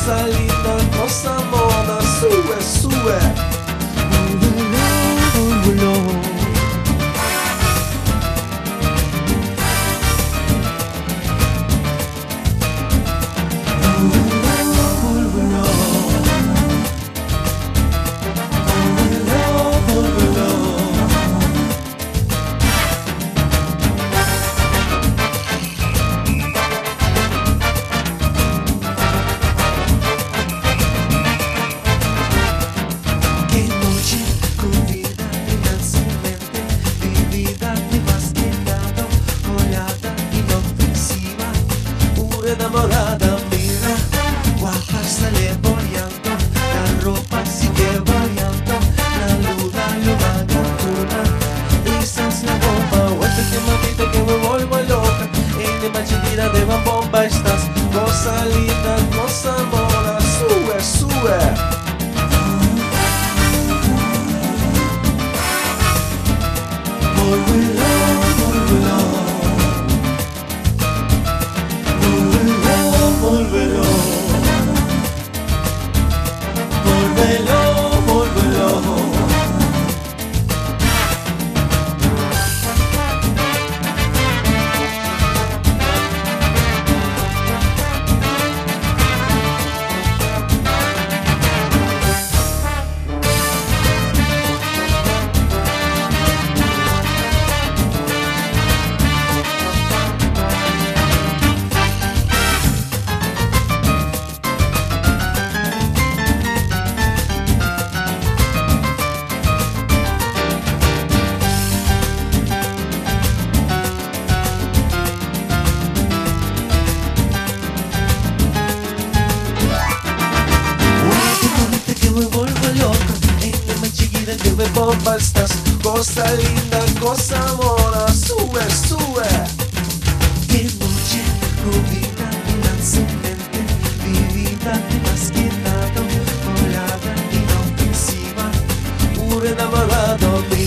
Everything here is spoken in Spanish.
cosa linda, cosa mona, sube, sube. Múlvelo, múlvelo. Enamorada, mira, guapa sale boleando, la ropa sigue variando, la luna nocturna, risas la bomba, vuelta que mamita que me vuelvo loca, en la machina de bomba estás, cosa linda, cosa mona, sube, sube. Volverá, volverá. Volveró, volveró, volveró. Que me bomba estás, cosa linda, cosa mona, sube, sube. Qué noche rubina, inocente, vivida, más que nada, volada, inofensiva, un enamorado.